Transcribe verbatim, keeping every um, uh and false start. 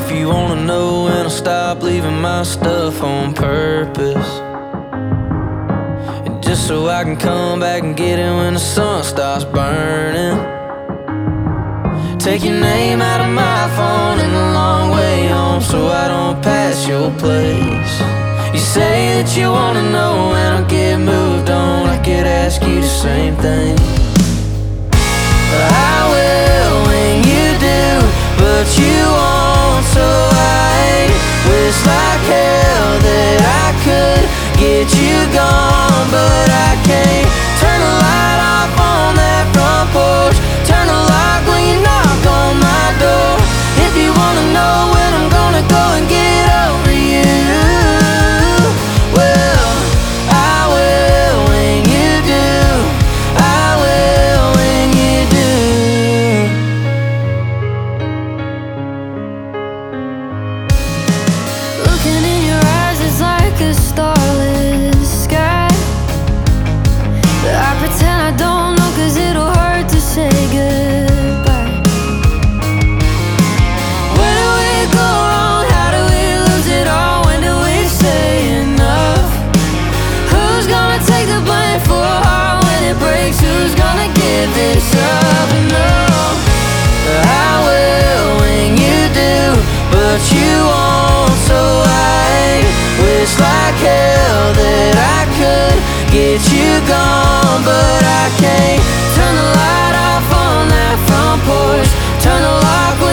if you wanna know when I'll stop leaving my stuff on purpose, and just so I can come back and get it when the sun starts burning. Take your name out of my phone in the long way home so I don't pass your place. You say that you wanna know when I get moved on. I could ask you the same thing. I will when you do, but you won't, so I wish like hell that I could get you gone. But I can't turn the light off on that front porch, turn the lock when you knock on my door. If you wanna know when I'm gonna go and get over you, well, I will when you do, I will when you do. Looking in your eyes is like a starless sky, but I pretend I don't know, cause it'll hurt to say goodbye. Where do we go wrong? How do we lose it all? When do we say enough? Who's gonna take the blame for a heart when it breaks? Who's gonna give this up? No, I will when you do, but you won't, so I wish like hell that I could get you gone. But I can't turn the light off on that front porch, turn the lock